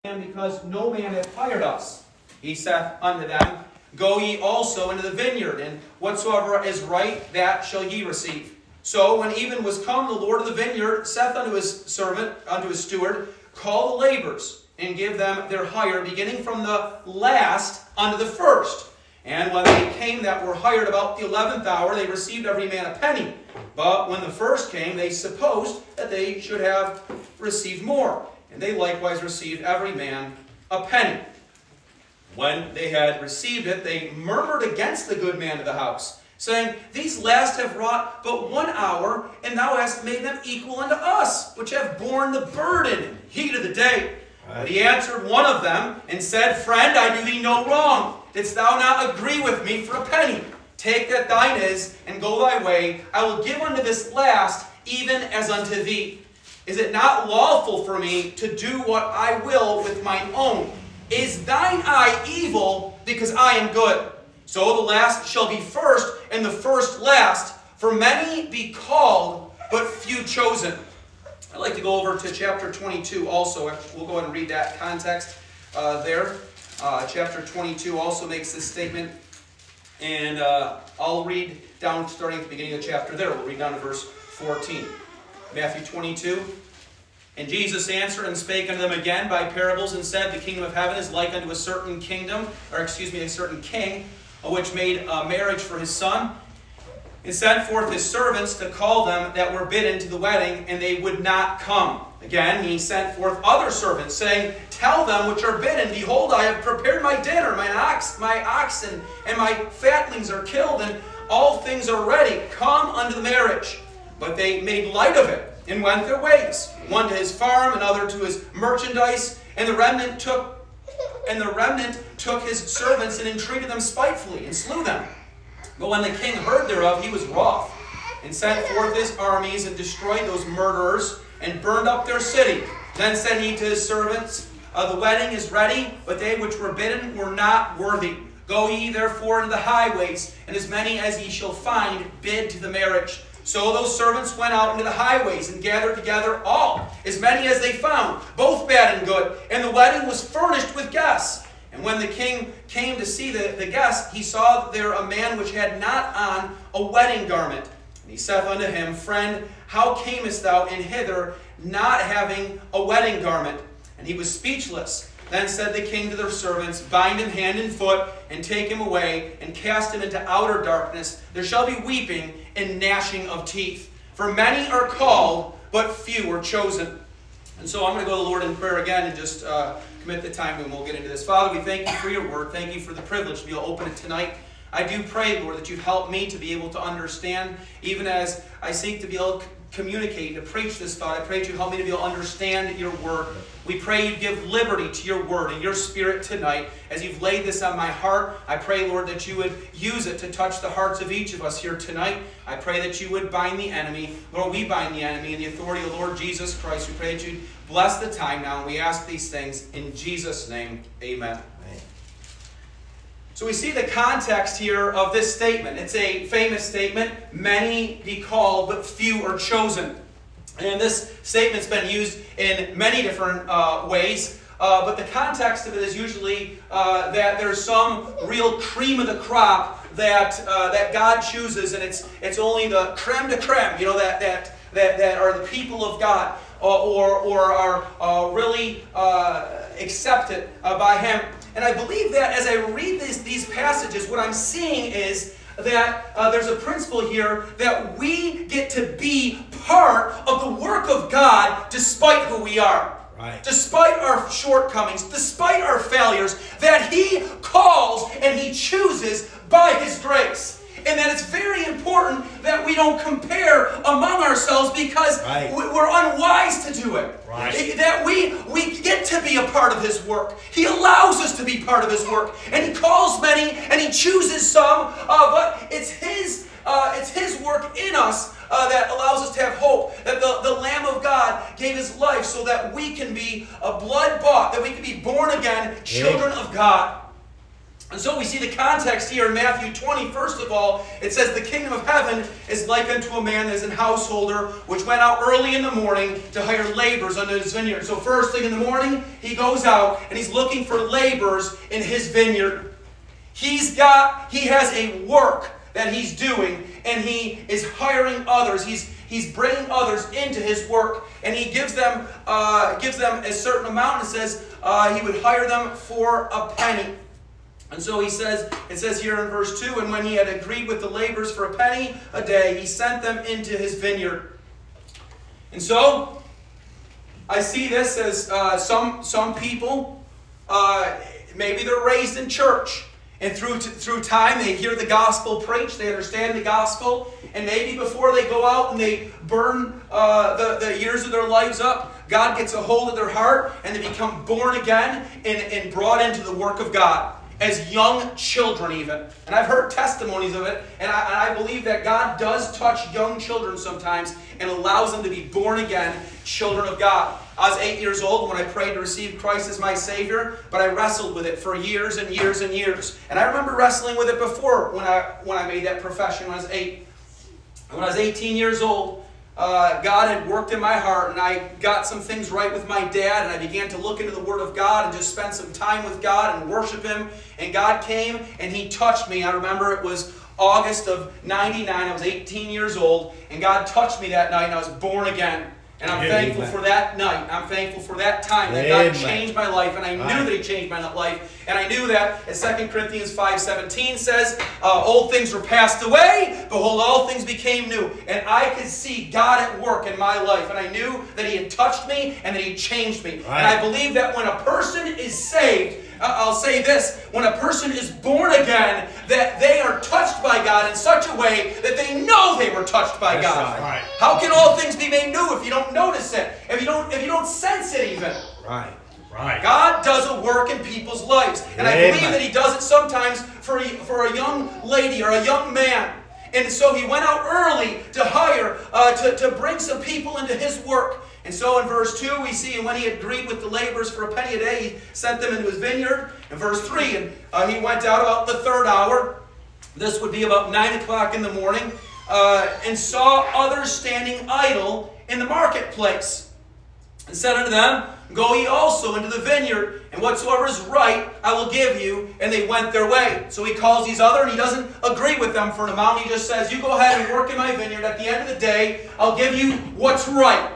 because no man hath hired us. He saith unto them, Go ye also into the vineyard, and whatsoever is right, that shall ye receive. So when even was come, the Lord of the vineyard saith unto his servant, unto his steward, Call the laborers, and give them their hire, beginning from the last unto the first. And when they came that were hired about the 11th hour, they received every man a penny. But when the first came, they supposed that they should have received more. And they likewise received every man a penny. When they had received it, they murmured against the good man of the house, saying, These last have wrought but 1 hour, and thou hast made them equal unto us, which have borne the burden and heat of the day. But he answered one of them, and said, Friend, I do thee no wrong. Didst thou not agree with me for a penny? Take that thine is, and go thy way. I will give unto this last, even as unto thee. Is it not lawful for me to do what I will with mine own? Is thine eye evil, because I am good? So the last shall be first, and the first last. For many be called, but few chosen. I'd like to go over to chapter 22 also. We'll go ahead and read that context there. Chapter 22 also makes this statement. And I'll read down, starting at the beginning of the chapter there. We'll read down to verse 14. Matthew 22. And Jesus answered and spake unto them again by parables, and said, The kingdom of heaven is like unto a certain a certain king, which made a marriage for his son, and sent forth his servants to call them that were bidden to the wedding, and they would not come. Again, he sent forth other servants, saying, Tell them which are bidden, Behold, I have prepared my dinner, my oxen and my fatlings are killed, and all things are ready. Come unto the marriage. But they made light of it, and went their ways, one to his farm, another to his merchandise, and the remnant took his servants, and entreated them spitefully, and slew them. But when the king heard thereof, he was wroth, and sent forth his armies, and destroyed those murderers, and burned up their city. Then said he to his servants, The wedding is ready, but they which were bidden were not worthy. Go ye therefore into the highways, and as many as ye shall find, bid to the marriage. So those servants went out into the highways, and gathered together all, as many as they found, both bad and good. And the wedding was furnished with guests. And when the king came to see the guests, he saw there a man which had not on a wedding garment. And he saith unto him, Friend, how camest thou in hither, not having a wedding garment? And he was speechless. Then said the king to their servants, Bind him hand and foot, and take him away, and cast him into outer darkness. There shall be weeping and gnashing of teeth. For many are called, but few are chosen. And so I'm going to go to the Lord in prayer again, and just commit the time, and we'll get into this. Father, we thank you for your word. Thank you for the privilege to be able to open it tonight. I do pray, Lord, that you help me to be able to understand, even as I seek to be able to communicate, to preach this thought. I pray that you help me to be able to understand your word. We pray you give liberty to your word and your spirit tonight. As you've laid this on my heart, I pray, Lord, that you would use it to touch the hearts of each of us here tonight. I pray that you would bind the enemy. Lord, we bind the enemy in the authority of the Lord Jesus Christ. We pray that you'd bless the time now, and we ask these things in Jesus' name. Amen. So we see the context here of this statement. It's a famous statement. Many be called, but few are chosen. And this statement's been used in many different ways. But the context of it is usually that there's some real cream of the crop that God chooses, and it's only the creme de creme, that are the people of God, or are really accepted by Him. And I believe that as I read these passages, what I'm seeing is that there's a principle here that we get to be part of the work of God despite who we are. Right. Despite our shortcomings, despite our failures, that He calls and He chooses by His grace. And that it's very important that we don't compare among ourselves, because we're unwise to do it. Right. That we get to be a part of His work. He allows us to be part of His work. And He calls many and He chooses some, but it's His work in us that allows us to have hope. That the Lamb of God gave His life so that we can be blood-bought, that we can be born again, children of God. And so we see the context here in Matthew 20. First of all, it says, the kingdom of heaven is like unto a man that is an householder, which went out early in the morning to hire laborers unto his vineyard. So first thing in the morning, he goes out and he's looking for laborers in his vineyard. He has a work that he's doing, and he is hiring others. He's bringing others into his work, and he gives them a certain amount, and says he would hire them for a penny. And so it says here in verse 2, and when he had agreed with the laborers for a penny a day, he sent them into his vineyard. And so I see this as some people, maybe they're raised in church, and through time they hear the gospel preached, they understand the gospel, and maybe before they go out and they burn the years of their lives up, God gets a hold of their heart, and they become born again and brought into the work of God. As young children even. And I've heard testimonies of it, and I believe that God does touch young children sometimes and allows them to be born again children of God. I was 8 years old when I prayed to receive Christ as my Savior, but I wrestled with it for years and years and years. And I remember wrestling with it before when I made that profession when I was 8. When I was 18 years old, God had worked in my heart, and I got some things right with my dad, and I began to look into the Word of God and just spend some time with God and worship Him. And God came and He touched me. I remember it was August of 99. I was 18 years old, and God touched me that night, and I was born again. And I'm thankful for that night. I'm thankful for that time that God changed my life, and I knew that He changed my life. And I knew that, as 2 Corinthians 5:17 says, old things were passed away, behold, all things became new. And I could see God at work in my life, and I knew that He had touched me and that He changed me. Right. And I believe that when a person is saved, I'll say this, when a person is born again, that they are touched by God in such a way that they know they were touched by God. Right. How can all things be made new if you don't notice it? If you don't sense it even? Right. Right. God does a work in people's lives. And I believe that He does it sometimes for a young lady or a young man. And so he went out early to hire, to bring some people into his work. And so in verse 2 we see, and when he had agreed with the laborers for a penny a day, he sent them into his vineyard. In verse 3, and he went out about the third hour. This would be about 9 o'clock in the morning. And saw others standing idle in the marketplace. And said unto them, Go ye also into the vineyard, and whatsoever is right I will give you. And they went their way. So he calls these other, and he doesn't agree with them for an amount. He just says, you go ahead and work in my vineyard. At the end of the day, I'll give you what's right.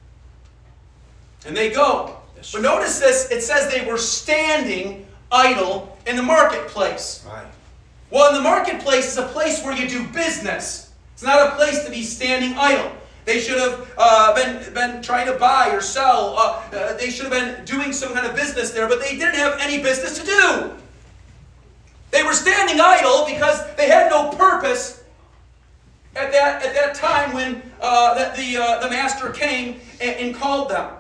And they go. But notice this, it says they were standing idle in the marketplace. Right. Well, in the marketplace is a place where you do business. It's not a place to be standing idle. They should have been trying to buy or sell. They should have been doing some kind of business there, but they didn't have any business to do. They were standing idle because they had no purpose at that time when the master came and called them.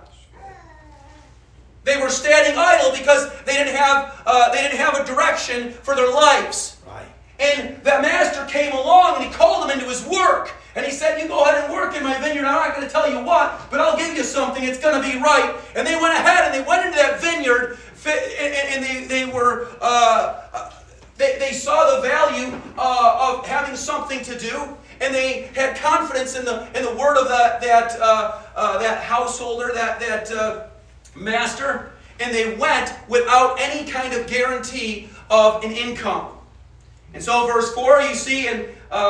They were standing idle because they didn't have a direction for their lives. Right. And the master came along and he called them into his work. And he said, you go ahead and work in my vineyard. I'm not going to tell you what, but I'll give you something. It's going to be right. And they went ahead and they went into that vineyard, and they saw the value of having something to do. And they had confidence in the word of that householder, that master. And they went without any kind of guarantee of an income. And so verse 4, you see, in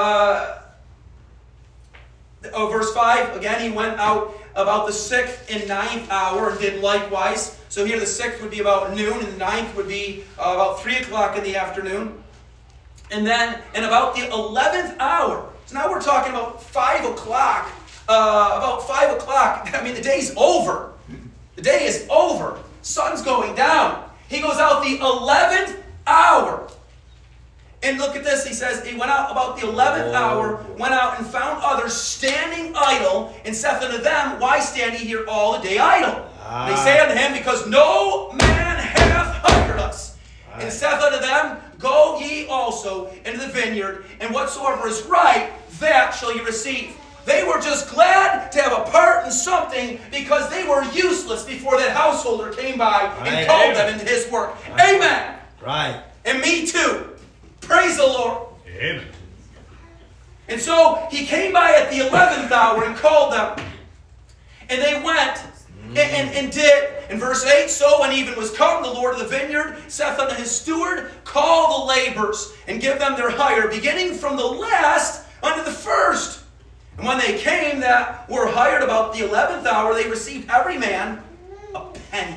verse 5, again, he went out about the 6th and 9th hour and did likewise. So here the 6th would be about noon, and the 9th would be about 3 o'clock in the afternoon. And then in about the 11th hour, so now we're talking about 5 o'clock, I mean, the day's over. The day is over. Sun's going down. He goes out the 11th hour. And look at this, he says, he went out about the 11th hour, went out and found others standing idle, and saith unto them, Why stand ye here all the day idle? They say unto him, Because no man hath hired us. And saith unto them, Go ye also into the vineyard, and whatsoever is right, that shall ye receive. They were just glad to have a part in something because they were useless before that householder came by and called them into his work. Amen. Right. And me too. Praise the Lord. Amen. And so he came by at the 11th hour and called them. And they went and did. In verse 8, so when even was come, the Lord of the vineyard saith unto his steward, call the laborers and give them their hire, beginning from the last unto the first. And when they came that were hired about the 11th hour, they received every man a penny.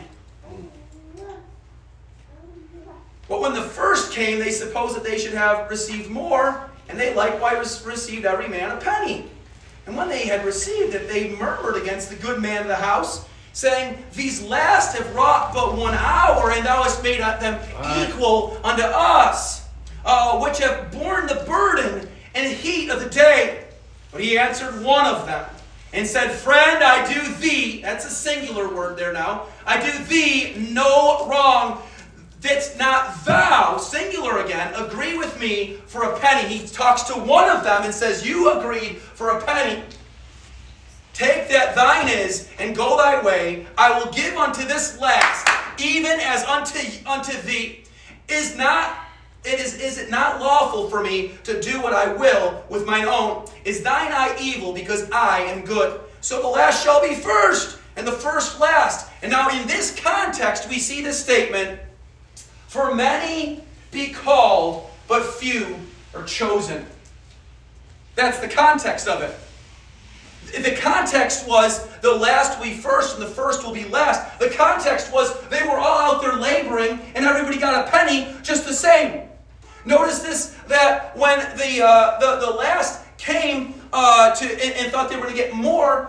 But when the first came, they supposed that they should have received more, and they likewise received every man a penny. And when they had received it, they murmured against the good man of the house, saying, these last have wrought but 1 hour, and thou hast made them equal unto us, which have borne the burden and heat of the day. But he answered one of them, and said, friend, I do thee, that's a singular word there now, I do thee no wrong. Didst not thou, singular again, agree with me for a penny? He talks to one of them and says, you agreed for a penny. Take that thine is, and go thy way. I will give unto this last, even as unto thee. Is it not lawful for me to do what I will with mine own? Is thine eye evil, because I am good? So the last shall be first, and the first last. And now in this context, we see this statement, for many be called, but few are chosen. That's the context of it. The context was the last will be first and the first will be last. The context was they were all out there laboring and everybody got a penny just the same. Notice this, that when the last came and thought they were going to get more,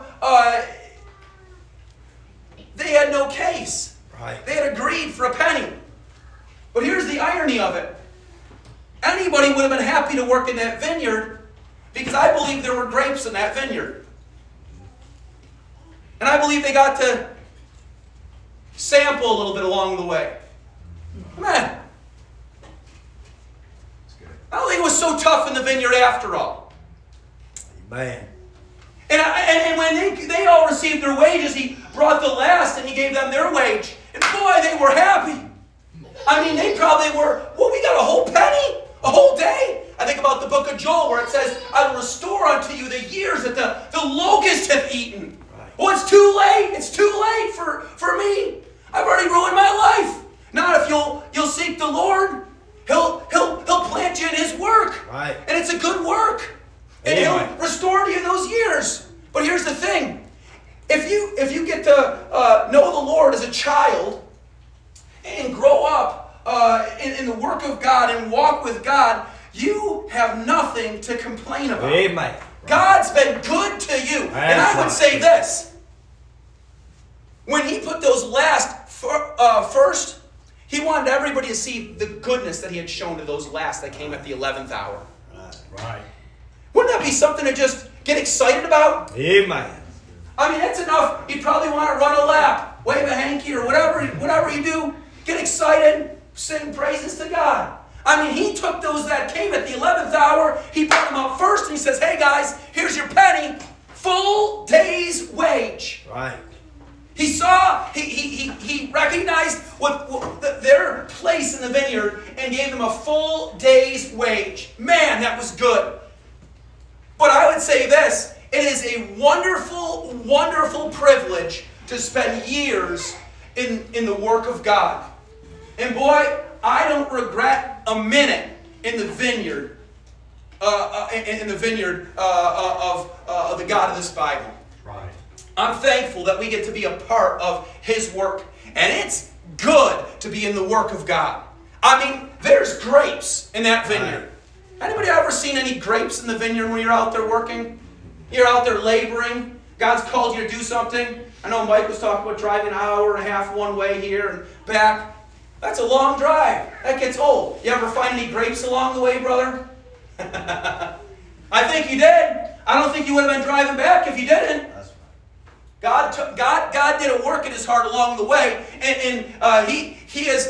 they had no case. Right. They had agreed for a penny. But here's the irony of it. Anybody would have been happy to work in that vineyard because I believe there were grapes in that vineyard. And I believe they got to sample a little bit along the way. Man, I don't think it was so tough in the vineyard after all. Amen. And when they all received their wages, he brought the last and he gave them their wage. And boy, they were happy. I mean, they probably were, well, we got a whole penny, a whole day. I think about the book of Joel where it says, I will restore unto you the years that the locust hath eaten. Right. Well, it's too late. It's too late for me. I've already ruined my life. Not if you'll seek the Lord. He'll plant you in His work. Right. And it's a good work. And He'll restore to you those years. But here's the thing. If you get to know the Lord as a child, and grow up in the work of God and walk with God, you have nothing to complain about. Amen. God's been good to you. And I would say this. When He put those last first, He wanted everybody to see the goodness that He had shown to those last that came at the 11th hour. Right. Wouldn't that be something to just get excited about? Amen. I mean, that's enough. You probably want to run a lap, wave a hanky, or whatever you do. Get excited, sing praises to God. I mean, He took those that came at the 11th hour, He brought them up first, and He says, hey guys, here's your penny, full day's wage. Right. He saw, he recognized their place in the vineyard and gave them a full day's wage. Man, that was good. But I would say this, it is a wonderful, wonderful privilege to spend years in the work of God. And boy, I don't regret a minute in the vineyard, of the God of this Bible. Right. I'm thankful that we get to be a part of His work, and it's good to be in the work of God. I mean, there's grapes in that vineyard. Right. Anybody ever seen any grapes in the vineyard when you're out there working? You're out there laboring. God's called you to do something. I know Mike was talking about driving an hour and a half one way here and back. That's a long drive. That gets old. You ever find any grapes along the way, brother? I think you did. I don't think you would have been driving back if you didn't. God did a work in His heart along the way, and He has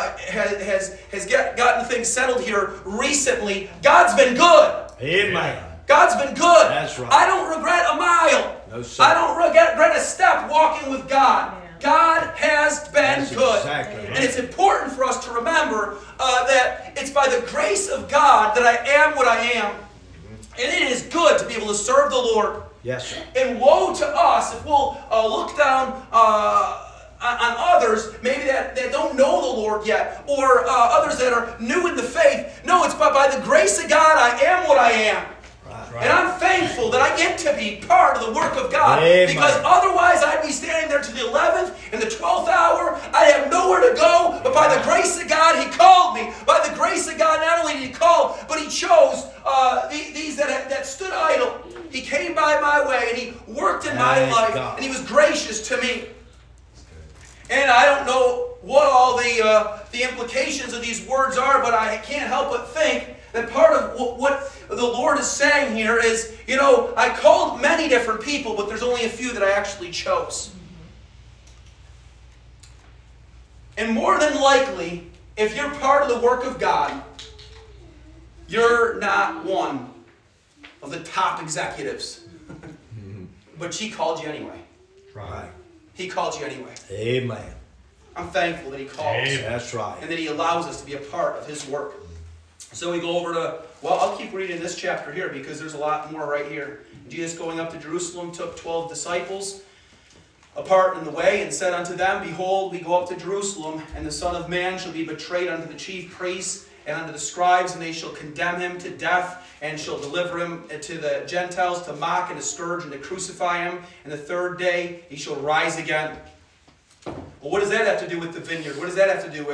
gotten things settled here recently. God's been good. Amen. God's been good. That's right. I don't regret a mile. No, sir. I don't regret a step walking with God. God has been That's good. exactly right. And it's important for us to remember that it's by the grace of God that I am what I am. And it is good to be able to serve the Lord. Yes, sir. And woe to us if we'll look down on others, maybe that don't know the Lord yet, or others that are new in the faith. No, it's by the grace of God I am what I am. Right. And I'm thankful that I get to be part of the work of God. Amen. Because otherwise I'd be standing there to the 11th and the 12th hour. I'd have nowhere to go. But by the grace of God, He called me. By the grace of God, not only did He call, but He chose these that stood idle. He came by my way and He worked in my Thank life. God. And He was gracious to me. And I don't know what all the implications of these words are, but I can't help but think that part of what the Lord is saying here is, I called many different people, but there's only a few that I actually chose. And more than likely, if you're part of the work of God, you're not one of the top executives. But He called you anyway. Right. He called you anyway. Amen. I'm thankful that He calls. That's right. And that He allows us to be a part of His work. So we go over to, I'll keep reading this chapter here because there's a lot more right here. Jesus going up to Jerusalem took 12 disciples apart in the way and said unto them, Behold, we go up to Jerusalem, and the Son of Man shall be betrayed unto the chief priests and unto the scribes, and they shall condemn Him to death, and shall deliver Him to the Gentiles to mock and to scourge and to crucify Him. And the third day He shall rise again. Well, what does that have to do with the vineyard? What does that have to do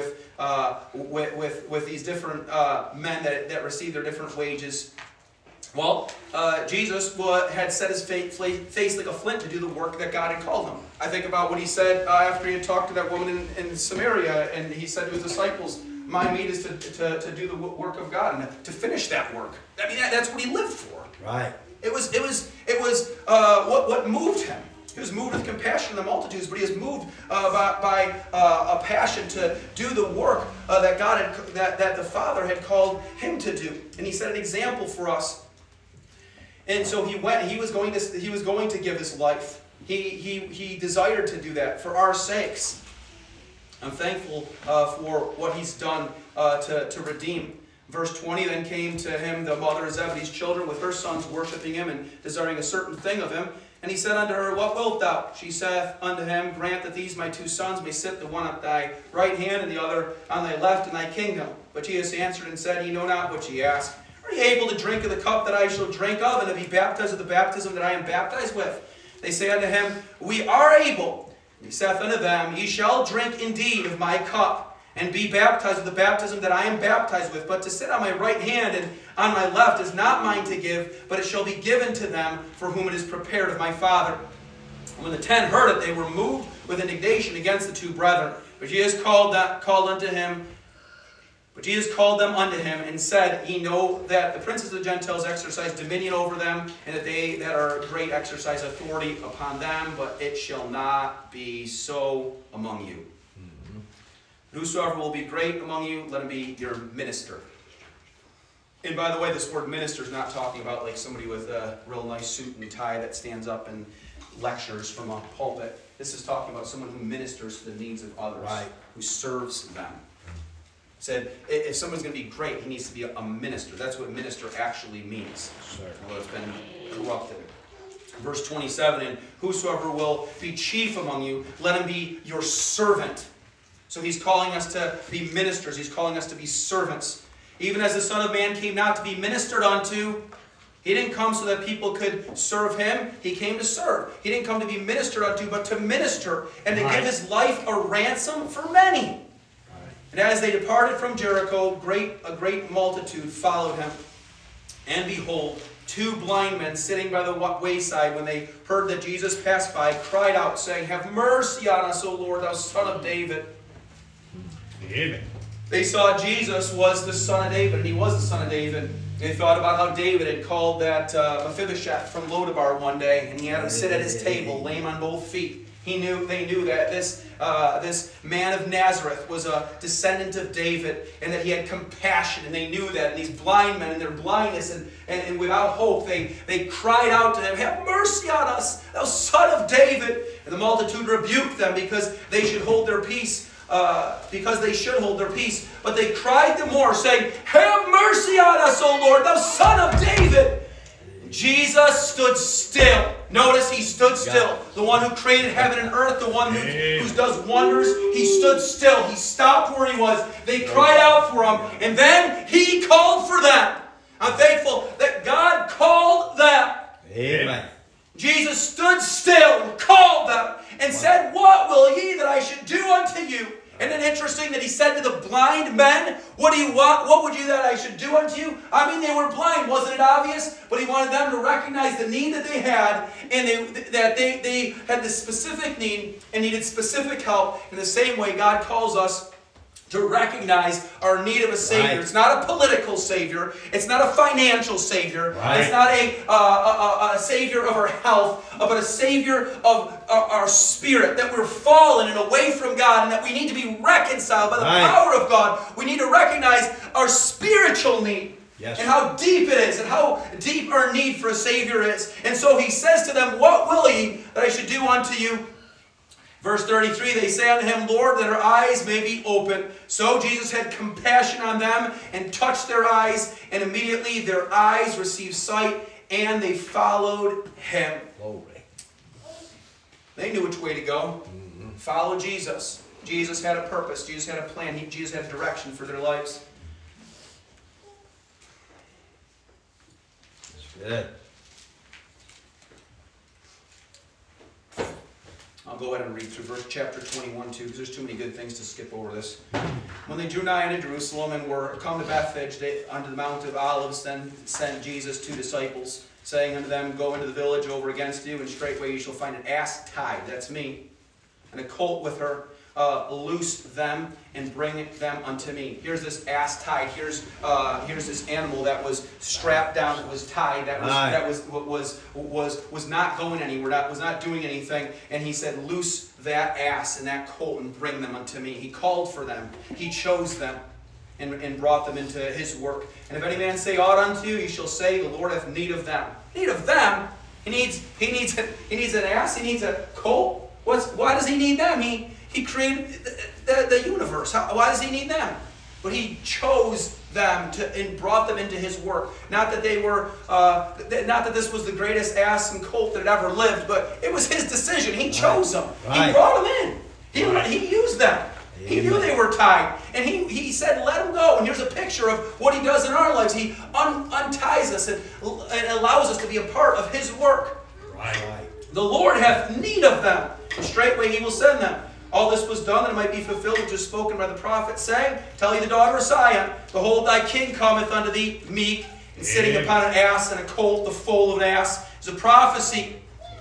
with these different men that receive their different wages? Well, Jesus had set His face like a flint to do the work that God had called Him. I think about what He said after He had talked to that woman in Samaria, and He said to His disciples, my meat is to do the work of God and to finish that work. I mean, that's what He lived for. Right. It was what moved Him. He was moved with compassion on the multitudes, but He was moved by a passion to do the work that God that the Father had called Him to do. And He set an example for us. And so He went. He was going to give His life. He desired to do that for our sakes. I'm thankful for what He's done to redeem. Verse 20, then came to Him the mother of Zebedee's children with her sons, worshiping Him and desiring a certain thing of Him. And He said unto her, What wilt thou? She saith unto Him, Grant that these my two sons may sit, the one at thy right hand and the other on thy left in thy kingdom. But Jesus answered and said, Ye know not what ye ask. Are ye able to drink of the cup that I shall drink of, and to be baptized with the baptism that I am baptized with? They say unto Him, We are able. And He saith unto them, Ye shall drink indeed of my cup, and be baptized with the baptism that I am baptized with. But to sit on my right hand and on my left is not mine to give, but it shall be given to them for whom it is prepared of my Father. And when the 10 heard it, they were moved with indignation against the two brethren. But Jesus called them unto Him and said, Ye know that the princes of the Gentiles exercise dominion over them, and that they that are great exercise authority upon them, but it shall not be so among you. Whosoever will be great among you, let him be your minister. And by the way, this word minister is not talking about like somebody with a real nice suit and tie that stands up and lectures from a pulpit. This is talking about someone who ministers to the needs of others, Right. who serves them. Said, if someone's going to be great, he needs to be a minister. That's what minister actually means. Although it's been corrupted. Verse 27, and whosoever will be chief among you, let him be your servant. So He's calling us to be ministers. He's calling us to be servants. Even as the Son of Man came not to be ministered unto, He didn't come so that people could serve Him. He came to serve. He didn't come to be ministered unto, but to minister and to give His life a ransom for many. And as they departed from Jericho, a great multitude followed Him. And behold, 2 blind men sitting by the wayside, when they heard that Jesus passed by, cried out, saying, Have mercy on us, O Lord, thou Son of David. Amen. They saw Jesus was the Son of David, and He was the Son of David. They thought about how David had called that Mephibosheth from Lodabar one day, and he had him sit at his table, lame on both feet. They knew that this man of Nazareth was a descendant of David, and that he had compassion, and they knew that. And these blind men in their blindness and without hope, they cried out to him, "Have mercy on us, thou son of David." And the multitude rebuked them because they should hold their peace. But they cried the more, saying, "Have mercy on us, O Lord, thou son of David." Jesus stood still. Notice he stood still. The one who created heaven and earth, the one who does wonders, he stood still. He stopped where he was. They cried out for him, and then he called for them. I'm thankful that God called them. Amen. Jesus stood still and called them and said, "What will ye that I should do unto you?" Isn't it interesting that he said to the blind men, "What do you want? What would you that I should do unto you?" I mean, they were blind. Wasn't it obvious? But he wanted them to recognize the need that they had, and that they had this specific need and needed specific help. In the same way, God calls us to recognize our need of a Savior. Right. It's not a political Savior. It's not a financial Savior. Right. It's not a Savior of our health, but a Savior of our spirit, that we're fallen and away from God, and that we need to be reconciled by the Right. power of God. We need to recognize our spiritual need. Yes. And how deep it is, and how deep our need for a Savior is. And so he says to them, "What will ye that I should do unto you?" Verse 33, they say unto him, "Lord, that our eyes may be open." So Jesus had compassion on them and touched their eyes, and immediately their eyes received sight, and they followed him. Glory. They knew which way to go. Follow Jesus. Jesus had a purpose. Jesus had a plan. Jesus had a direction for their lives. That's good. I'll go ahead and read through chapter 21 too, because there's too many good things to skip over this. When they drew nigh unto Jerusalem and were come to Bethphage unto the Mount of Olives, then sent Jesus 2 disciples, saying unto them, "Go into the village over against you, and straightway you shall find an ass tied," that's me, "and a colt with her. Loose them and bring them unto me." Here's this ass tied. Here's this animal that was strapped down, that was tied, that was not going anywhere, was not doing anything. And he said, "Loose that ass and that colt and bring them unto me." He called for them. He chose them and brought them into his work. "And if any man say aught unto you, he shall say, The Lord hath need of them." Need of them? He needs an ass. He needs a colt. Why does he need them? He created the universe. Why does he need them? But he chose them and brought them into his work. Not that they were, not that this was the greatest ass and colt that had ever lived, but it was his decision. He chose them. Right. He brought them in. He used them. He knew Amen. they were tied. And he said, "Let them go." And here's a picture of what he does in our lives. He unties us and allows us to be a part of his work. Right. "The Lord hath need of them, and straightway he will send them." All this was done that it might be fulfilled which was spoken by the prophet, saying, "Tell ye the daughter of Sion, Behold, thy king cometh unto thee meek, and sitting upon an ass, and a colt, the foal of an ass." It's a prophecy.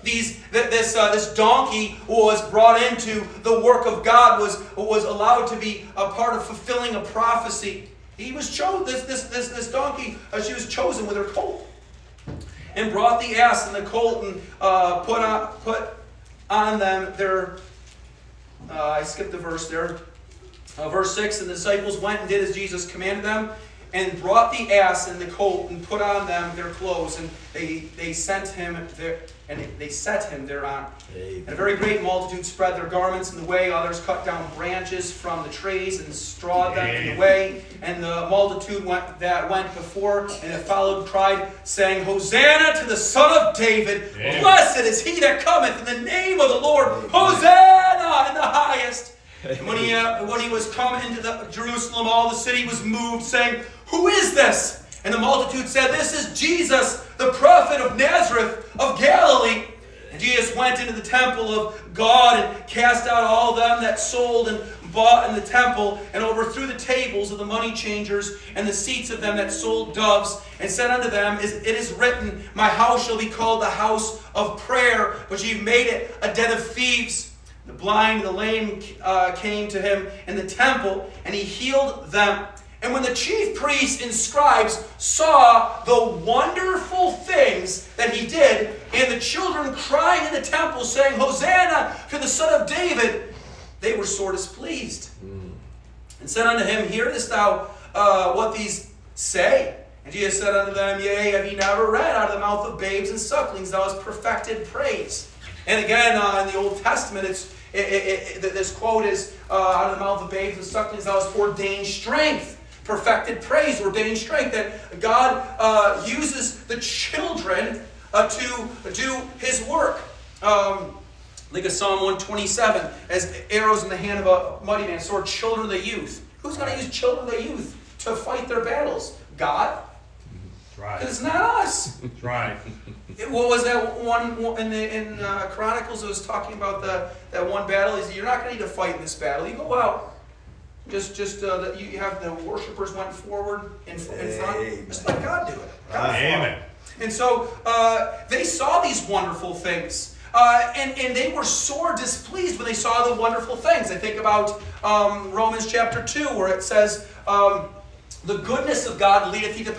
This donkey was brought into the work of God, was allowed to be a part of fulfilling a prophecy. He was chosen. This donkey, she was chosen with her colt, and brought the ass and the colt, and put on them their. I skipped the verse there. Verse 6, "And the disciples went and did as Jesus commanded them, and brought the ass and the colt, and put on them their clothes, and they set him thereon. Amen. And a very great multitude spread their garments in the way. Others cut down branches from the trees and strawed them in the way. And the multitude that went before and that followed cried, saying, Hosanna to the Son of David! Amen. Blessed is he that cometh in the name of the Lord! Hosanna in the highest! And when he was come into Jerusalem, all the city was moved, saying, Who is this? And the multitude said, This is Jesus, the prophet of Nazareth of Galilee. And Jesus went into the temple of God and cast out all them that sold and bought in the temple, and overthrew the tables of the money changers and the seats of them that sold doves, and said unto them, It is written, My house shall be called the house of prayer, but ye have made it a den of thieves. The blind and the lame came to him in the temple, and he healed them. And when the chief priests and scribes saw the wonderful things that he did, and the children crying in the temple, saying, Hosanna to the Son of David, they were sore displeased. And said unto him, Hearest thou what these say? And Jesus said unto them, Yea, have ye never read, out of the mouth of babes and sucklings thou hast perfected praise? And again, in the Old Testament, this quote is, out of the mouth of babes and sucklings thou hast ordained strength. Perfected praise, ordained strength. That God uses the children to do His work. Like a Psalm 127, as arrows in the hand of a mighty man, sword, children of the youth. Who's going to use children of the youth to fight their battles? God? Right. Because it's not us. That's right. What was that one in Chronicles? It was talking about that one battle. He said, you're not going to need to fight in this battle. You go out. Just you have the worshipers went forward in front. Just let God do it. Amen. And so they saw these wonderful things. And they were sore displeased when they saw the wonderful things. I think about Romans chapter 2, where it says, the goodness of God leadeth thee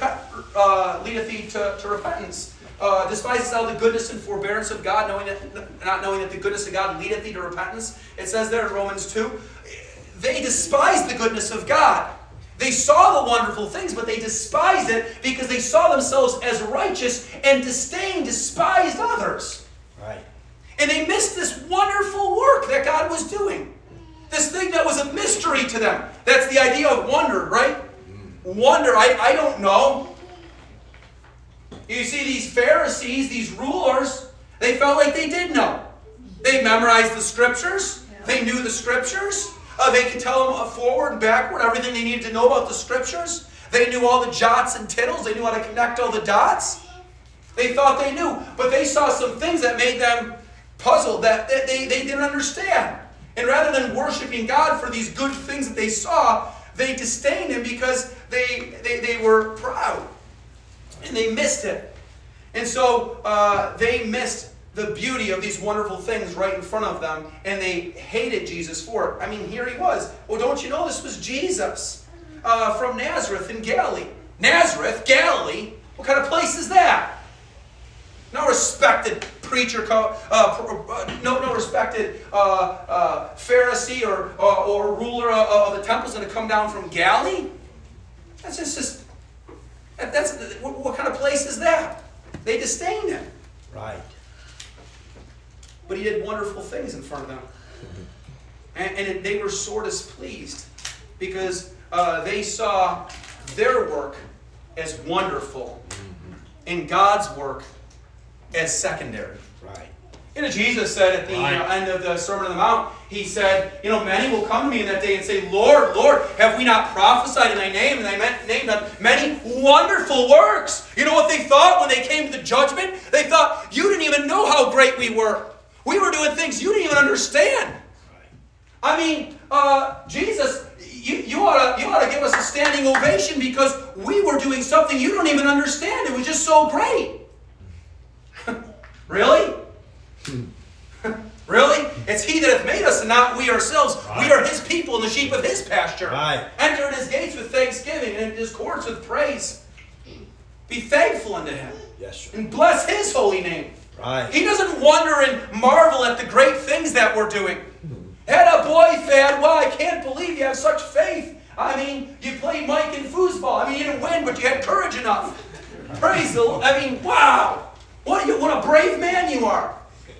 to repentance. Despisest thou the goodness and forbearance of God, not knowing that the goodness of God leadeth thee to repentance? It says there in Romans 2. They despised the goodness of God. They saw the wonderful things, but they despised it because they saw themselves as righteous and despised others. Right. And they missed this wonderful work that God was doing. This thing that was a mystery to them. That's the idea of wonder, right? Wonder, I don't know. You see, these Pharisees, these rulers, they felt like they did know. They memorized the Scriptures. They knew the Scriptures. They could tell them forward and backward everything they needed to know about the Scriptures. They knew all the jots and tittles. They knew how to connect all the dots. They thought they knew. But they saw some things that made them puzzled, that they didn't understand. And rather than worshiping God for these good things that they saw, they disdained Him because they were proud. And they missed it. And so they missed the beauty of these wonderful things right in front of them, and they hated Jesus for it. I mean, here He was. Well, don't you know this was Jesus from Nazareth in Galilee? Nazareth, Galilee? What kind of place is that? No respected preacher, no respected Pharisee or ruler of the temple is going to come down from Galilee? That's just what kind of place is that? They disdained Him. Right. But He did wonderful things in front of them. And they were sore displeased because they saw their work as wonderful and God's work as secondary. Right. Jesus said at the end of the Sermon on the Mount, He said, many will come to me in that day and say, Lord, Lord, have we not prophesied in Thy name? And Thy name done many wonderful works. You know what they thought when they came to the judgment? They thought, you didn't even know how great we were. We were doing things you didn't even understand. I mean, Jesus, you ought to give us a standing ovation because we were doing something you don't even understand. It was just so great. Really? Really? It's He that hath made us and not we ourselves. Right. We are His people and the sheep of His pasture. Right. Enter in His gates with thanksgiving and in His courts with praise. Be thankful unto Him. Yes, sir. And bless His holy name. Right. He doesn't wonder and marvel at the great things that we're doing. Atta boy, Thad. Wow, I can't believe you have such faith. I mean, you played Mike in foosball. I mean, you didn't win, but you had courage enough. Praise the Lord. I mean, wow. What a brave man you are.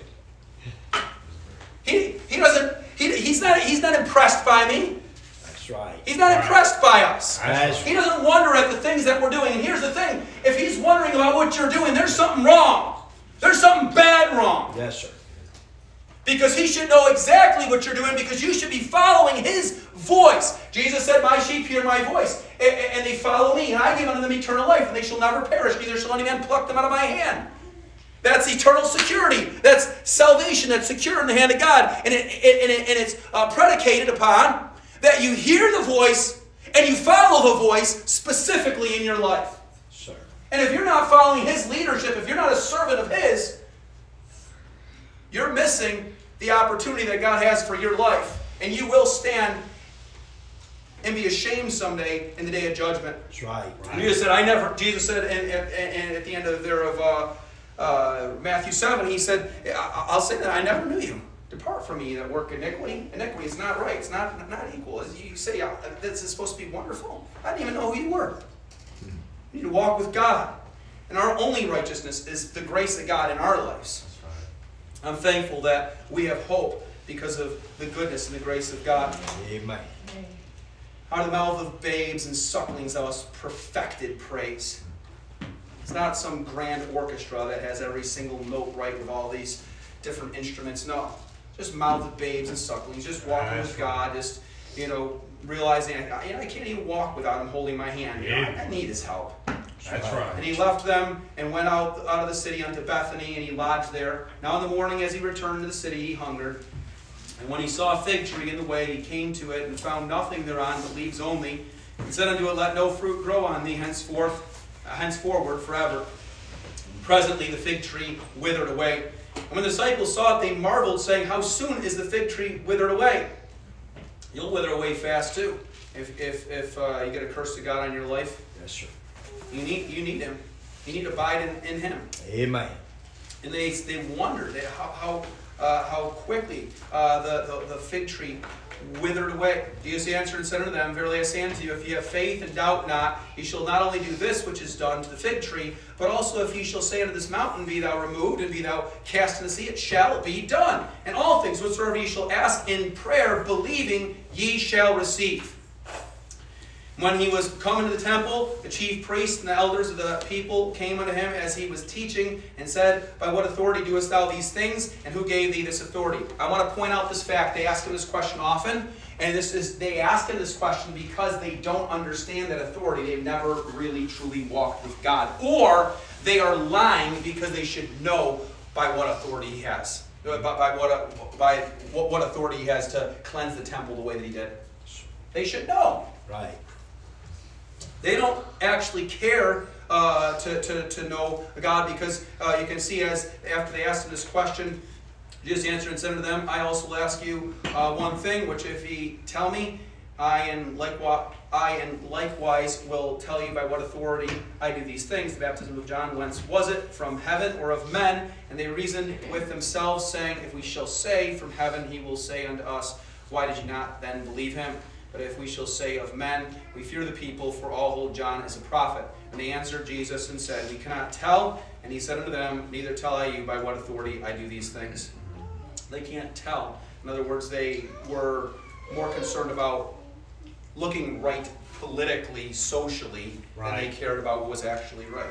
He's not impressed by me. That's right. He's not impressed by us. That's He doesn't wonder at the things that we're doing. And here's the thing. If He's wondering about what you're doing, there's something wrong. There's something bad wrong. Yes, sir. Because He should know exactly what you're doing because you should be following His voice. Jesus said, my sheep hear my voice, and they follow me, and I give unto them eternal life, and they shall never perish, neither shall any man pluck them out of my hand. That's eternal security. That's salvation that's secure in the hand of God. And it's predicated upon that you hear the voice and you follow the voice specifically in your life. Sir. And if you're not following His leadership, if you're not a servant of His, you're missing the opportunity that God has for your life. And you will stand and be ashamed someday in the day of judgment. That's right. And Jesus said at the end of Matthew 7, he said, I'll say that I never knew you. Depart from me that work iniquity. Iniquity is not right. It's not equal. As you say, this is supposed to be wonderful. I didn't even know who you were. You need to walk with God. And our only righteousness is the grace of God in our lives. That's right. I'm thankful that we have hope because of the goodness and the grace of God. Amen. Out of the mouth of babes and sucklings thou hast perfected praise. It's not some grand orchestra that has every single note right with all these different instruments. No. Just mouth of babes and sucklings. Just walking with God. Just, realizing I can't even walk without Him holding my hand. I need His help. That's right. And He left them and went out of the city unto Bethany, and He lodged there. Now in the morning as He returned to the city, He hungered. And when He saw a fig tree in the way, He came to it, and found nothing thereon but leaves only, and said unto it, Let no fruit grow on thee henceforward forever. And presently the fig tree withered away. And when the disciples saw it, they marveled, saying, How soon is the fig tree withered away? You'll wither away fast too, if you get a curse of God on your life. Yes, sir. You need Him. You need to abide in Him. Amen. And they wondered how quickly the fig tree withered away. Jesus answered and said unto them, Verily I say unto you, if ye have faith and doubt not, ye shall not only do this which is done to the fig tree, but also if ye shall say unto this mountain, Be thou removed, and be thou cast into the sea, it shall be done. And all things whatsoever ye shall ask in prayer, believing, ye shall receive. When he was come into the temple, the chief priests and the elders of the people came unto him as he was teaching, and said, By what authority doest thou these things, and who gave thee this authority? I want to point out this fact. They ask him this question often, and they ask him this question because they don't understand that authority. They've never really truly walked with God. Or they are lying because they should know by what authority he has. By what authority he has to cleanse the temple the way that he did. They should know. Right. They don't actually care to know God, because you can see as after they asked him this question, Jesus answered and said unto them, I also will ask you one thing, which if ye tell me, I and likewise will tell you by what authority I do these things. The baptism of John, whence was it? From heaven or of men? And they reasoned with themselves, saying, If we shall say from heaven, he will say unto us, Why did you not then believe him? But if we shall say of men, we fear the people, for all hold John as a prophet. And they answered Jesus and said, We cannot tell. And he said unto them, Neither tell I you by what authority I do these things. They can't tell. In other words, they were more concerned about looking right politically, socially, than they cared about what was actually right.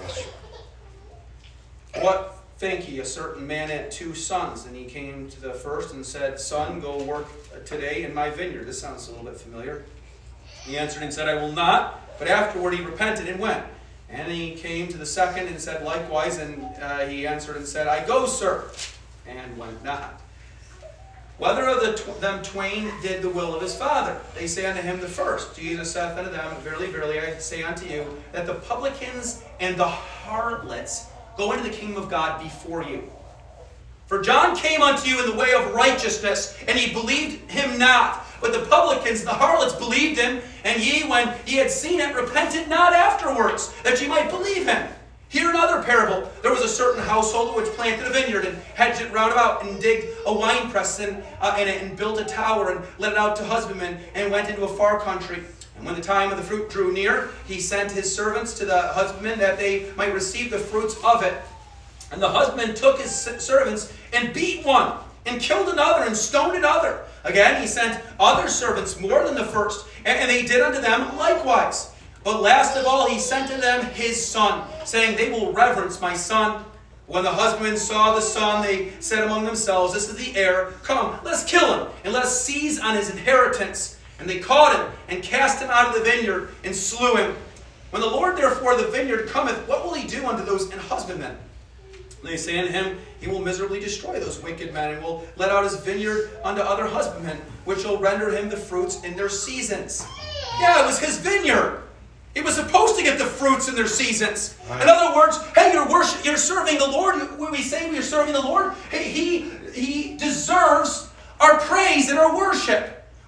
What think ye? A certain man had 2 sons, and he came to the first and said, Son, go work today in my vineyard. This sounds a little bit familiar. He answered and said, I will not. But afterward he repented and went. And he came to the second and said likewise, and he answered and said, I go, sir, and went not. Whether of them twain did the will of his father? They say unto him, the first. Jesus saith unto them, Verily, verily, I say unto you, that the publicans and the harlots go into the kingdom of God before you. For John came unto you in the way of righteousness, and ye believed him not. But the publicans and the harlots believed him, and ye, when ye had seen it, repented not afterwards, that ye might believe him. Hear another parable. There was a certain household which planted a vineyard, and hedged it round about, and digged a winepress in it, and built a tower, and let it out to husbandmen, and went into a far country. And when the time of the fruit drew near, he sent his servants to the husbandmen, that they might receive the fruits of it. And the husbandman took his servants, and beat one, and killed another, and stoned another. Again, he sent other servants more than the first, and they did unto them likewise. But last of all, he sent to them his son, saying, They will reverence my son. When the husbandmen saw the son, they said among themselves, This is the heir. Come, let us kill him, and let us seize on his inheritance. And they caught him, and cast him out of the vineyard, and slew him. When the Lord therefore of the vineyard cometh, what will he do unto those husbandmen? And they say unto him, He will miserably destroy those wicked men, and will let out his vineyard unto other husbandmen, which will render him the fruits in their seasons. Yeah, it was his vineyard. He was supposed to get the fruits in their seasons. Right. In other words, hey, you're serving the Lord. When we say we are serving the Lord, hey, He deserves our praise and our worship.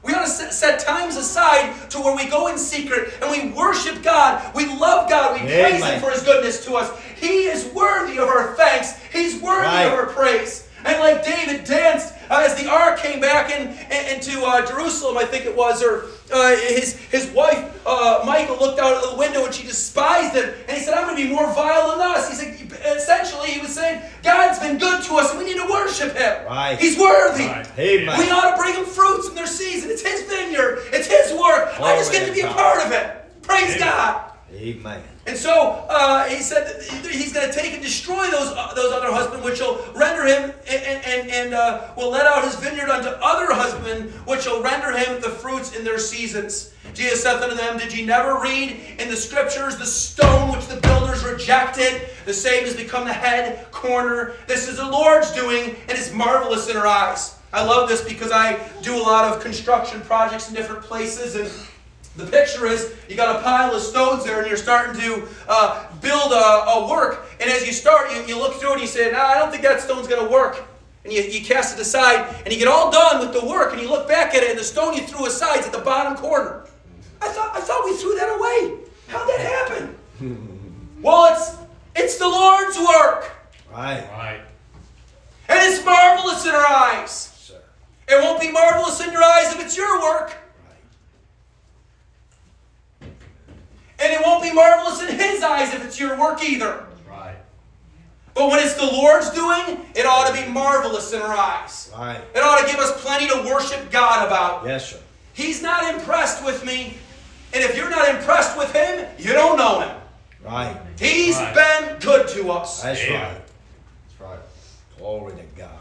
We ought to set times aside to where we go in secret and we worship God. We love God. We praise Him for His goodness to us. He is worthy of our thanks. He's worthy of our praise. And like David danced as the ark came back into Jerusalem, I think it was, or his wife, Michal, looked out of the window and she despised him. And he said, I'm going to be more vile than us. He said, essentially, he was saying, God's been good to us and we need to worship Him. Right. He's worthy. Right. Amen. We ought to bring Him fruits in their season. It's His vineyard. It's His work. I just get to be a part of it. Praise God. Amen. And so he said that He's going to take and destroy those other husbands, which will render him and will let out His vineyard unto other husbands, which will render him the fruits in their seasons. Jesus saith unto them, Did ye never read in the Scriptures, the stone which the builders rejected, the same has become the head corner? This is the Lord's doing, and it's marvelous in our eyes. I love this because I do a lot of construction projects in different places, and the picture is you got a pile of stones there and you're starting to build a work. And as you start, you look through it and you say, I don't think that stone's going to work. And you cast it aside and you get all done with the work and you look back at it and the stone you threw aside is at the bottom corner. I thought we threw that away. How'd that happen? Well, it's the Lord's work. Right. And it's marvelous in our eyes. Sir. It won't be marvelous in your eyes if it's your work. And it won't be marvelous in His eyes if it's your work either. Right. But when it's the Lord's doing, it ought to be marvelous in our eyes. Right. It ought to give us plenty to worship God about. Yes, sir. He's not impressed with me. And if you're not impressed with Him, you don't know Him. Right. He's been good to us. That's Amen. right. That's right. Glory to God.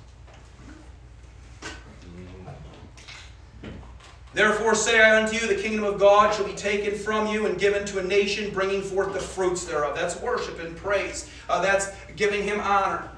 Therefore say I unto you, the kingdom of God shall be taken from you and given to a nation, bringing forth the fruits thereof. That's worship and praise. That's giving Him honor.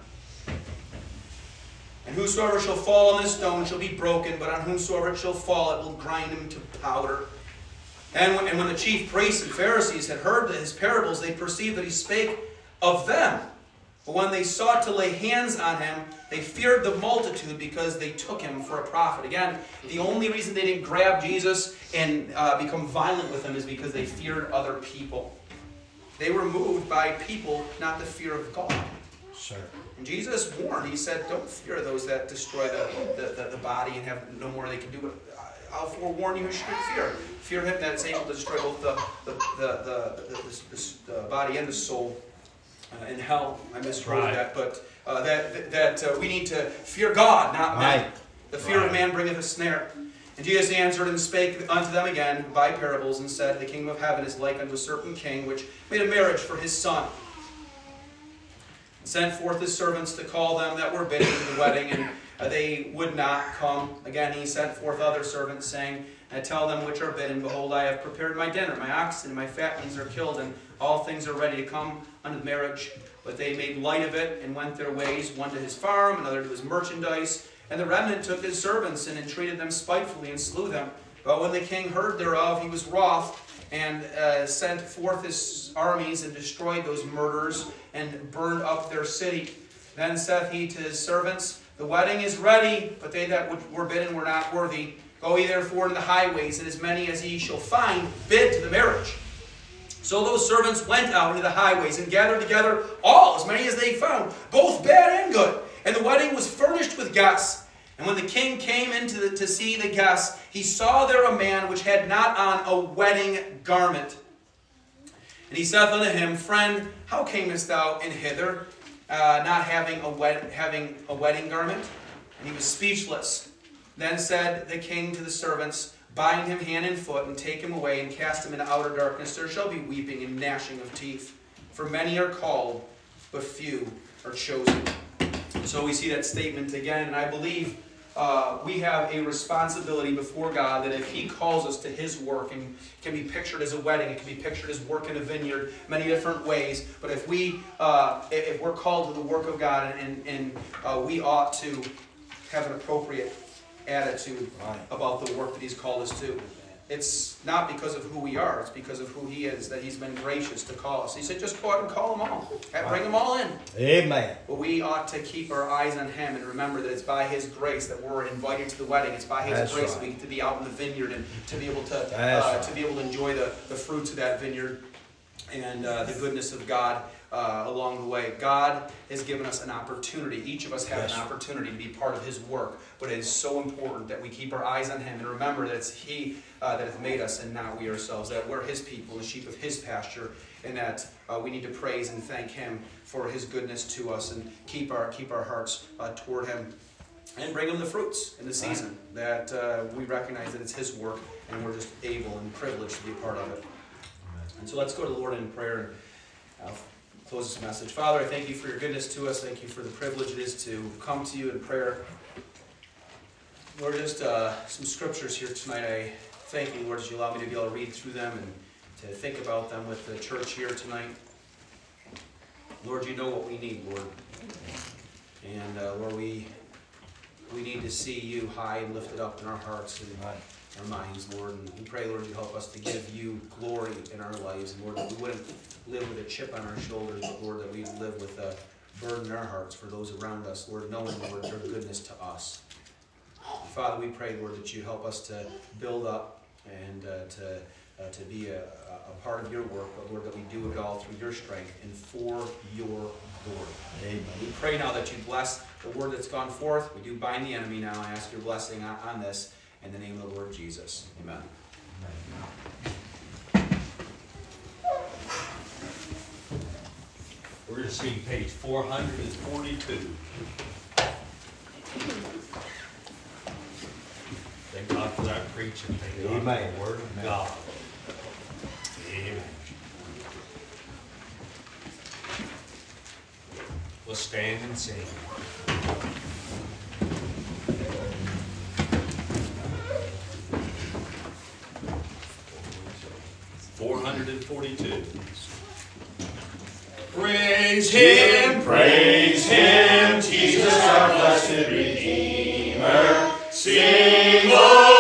And whosoever shall fall on this stone shall be broken, but on whomsoever it shall fall, it will grind him to powder. And when the chief priests and Pharisees had heard His parables, they perceived that He spake of them. But when they sought to lay hands on Him, they feared the multitude because they took Him for a prophet. Again, the only reason they didn't grab Jesus and become violent with Him is because they feared other people. They were moved by people, not the fear of God. Sir. And Jesus warned. He said, don't fear those that destroy the body and have no more they can do. But I'll forewarn you who should fear. Fear Him that is able to destroy both the body and the soul in hell. I misquoted that, but that we need to fear God, not men. The fear of man bringeth a snare. And Jesus answered and spake unto them again by parables, and said, The kingdom of heaven is like unto a certain king, which made a marriage for his son, and sent forth his servants to call them that were bidden to the wedding, and they would not come. Again he sent forth other servants, saying, Tell them which are bidden, Behold, I have prepared my dinner, my oxen and my fatlings are killed, and all things are ready to come unto the marriage. But they made light of it, and went their ways, one to his farm, another to his merchandise. And the remnant took his servants, and entreated them spitefully, and slew them. But when the king heard thereof, he was wroth, and sent forth his armies, and destroyed those murderers, and burned up their city. Then saith he to his servants, The wedding is ready, but they that were bidden were not worthy. Go ye therefore into the highways, and as many as ye shall find, bid to the marriage. So those servants went out into the highways, and gathered together all, as many as they found, both bad and good. And the wedding was furnished with guests. And when the king came in to see the guests, he saw there a man which had not on a wedding garment. And he saith unto him, Friend, how camest thou in hither, not having a wedding garment? And he was speechless. Then said the king to the servants, Bind him hand and foot, and take him away, and cast him into outer darkness. There shall be weeping and gnashing of teeth. For many are called, but few are chosen. So we see that statement again, and I believe we have a responsibility before God that if He calls us to His work, and it can be pictured as a wedding, it can be pictured as work in a vineyard, many different ways. But if we're called to the work of God, and we ought to have an appropriate attitude about the work that He's called us to. it's not because of who we are, it's because of who He is, that He's been gracious to call us. He said, just go out and call them all. Bring them all in. Amen. But we ought to keep our eyes on Him and remember that it's by His grace that we're invited to the wedding. It's by His grace that we get to be out in the vineyard and to be able to enjoy the fruits of that vineyard and the goodness of God along the way. God has given us an opportunity. Each of us have an opportunity to be part of His work. But it is so important that we keep our eyes on Him and remember that it's He that has made us and not we ourselves. That we're His people, the sheep of His pasture, and that we need to praise and thank Him for His goodness to us and keep our hearts toward Him and bring Him the fruits in the season. That we recognize that it's His work and we're just able and privileged to be a part of it. And so let's go to the Lord in prayer and close this message. Father, I thank You for Your goodness to us. Thank You for the privilege it is to come to You in prayer. Lord, just some scriptures here tonight. I thank You, Lord, as You allow me to be able to read through them and to think about them with the church here tonight. Lord, You know what we need, Lord. And Lord, we need to see You high and lifted up in our hearts and our minds, Lord. And we pray, Lord, You help us to give You glory in our lives. And Lord, that we wouldn't live with a chip on our shoulders, but Lord, that we live with a burden in our hearts for those around us, Lord, knowing, Lord, Your goodness to us. Father, we pray, Lord, that You help us to build up and to be a part of Your work, but Lord, that we do it all through Your strength and for Your glory. Amen. We pray now that You bless the word that's gone forth. We do bind the enemy now and ask Your blessing on this in the name of the Lord Jesus. Amen. We're going to see page 442. Thank God for that preaching. Thank God for the Word of God. Amen. We'll stand and sing. 442. Praise Him, Jesus our blessed Redeemer. Sing, oh,